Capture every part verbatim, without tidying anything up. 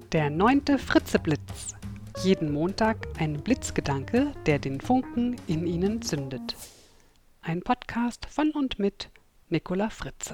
Der neunte Fritzeblitz. Jeden Montag ein Blitzgedanke, der den Funken in Ihnen zündet. Ein Podcast von und mit Nicola Fritze.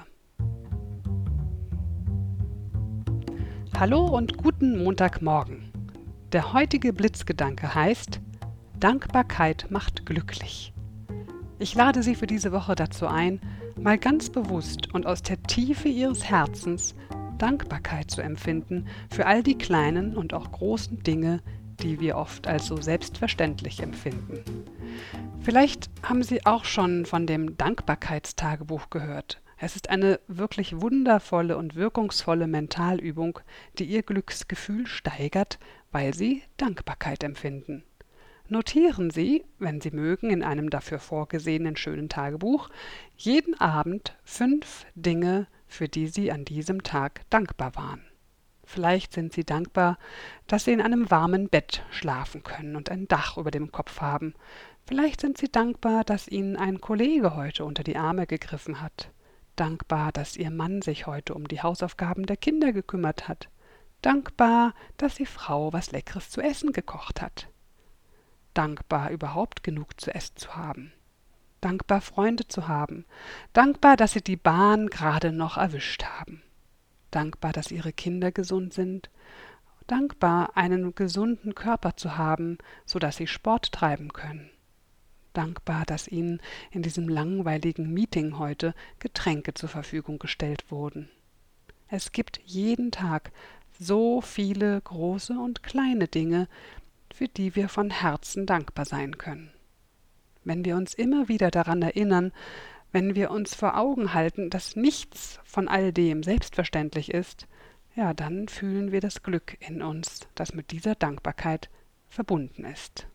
Hallo und guten Montagmorgen. Der heutige Blitzgedanke heißt: Dankbarkeit macht glücklich. Ich lade Sie für diese Woche dazu ein, mal ganz bewusst und aus der Tiefe Ihres Herzens Dankbarkeit zu empfinden für all die kleinen und auch großen Dinge, die wir oft als so selbstverständlich empfinden. Vielleicht haben Sie auch schon von dem Dankbarkeitstagebuch gehört. Es ist eine wirklich wundervolle und wirkungsvolle Mentalübung, die Ihr Glücksgefühl steigert, weil Sie Dankbarkeit empfinden. Notieren Sie, wenn Sie mögen, in einem dafür vorgesehenen schönen Tagebuch jeden Abend fünf Dinge, für die Sie an diesem Tag dankbar waren. Vielleicht sind Sie dankbar, dass Sie in einem warmen Bett schlafen können und ein Dach über dem Kopf haben. Vielleicht sind Sie dankbar, dass Ihnen ein Kollege heute unter die Arme gegriffen hat. Dankbar, dass Ihr Mann sich heute um die Hausaufgaben der Kinder gekümmert hat. Dankbar, dass die Frau was Leckeres zu essen gekocht hat. Dankbar, überhaupt genug zu essen zu haben. Dankbar, Freunde zu haben. Dankbar, dass Sie die Bahn gerade noch erwischt haben. Dankbar, dass Ihre Kinder gesund sind. Dankbar, einen gesunden Körper zu haben, so dass Sie Sport treiben können. Dankbar, dass Ihnen in diesem langweiligen Meeting heute Getränke zur Verfügung gestellt wurden. Es gibt jeden Tag so viele große und kleine Dinge, für die wir von Herzen dankbar sein können. Wenn wir uns immer wieder daran erinnern, wenn wir uns vor Augen halten, dass nichts von all dem selbstverständlich ist, ja, dann fühlen wir das Glück in uns, das mit dieser Dankbarkeit verbunden ist.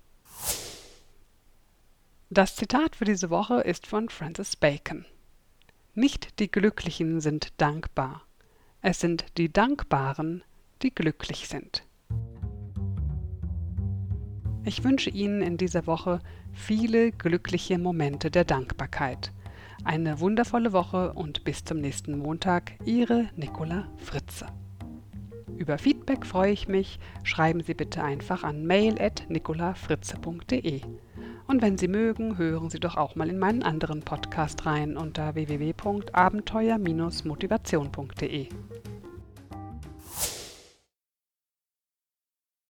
Das Zitat für diese Woche ist von Francis Bacon. Nicht die Glücklichen sind dankbar, es sind die Dankbaren, die glücklich sind. Ich wünsche Ihnen in dieser Woche viele glückliche Momente der Dankbarkeit. Eine wundervolle Woche und bis zum nächsten Montag, Ihre Nicola Fritze. Über Feedback freue ich mich. Schreiben Sie bitte einfach an mail at nicolafritze punkt de. Und wenn Sie mögen, hören Sie doch auch mal in meinen anderen Podcast rein unter w w w punkt abenteuer Bindestrich motivation punkt de.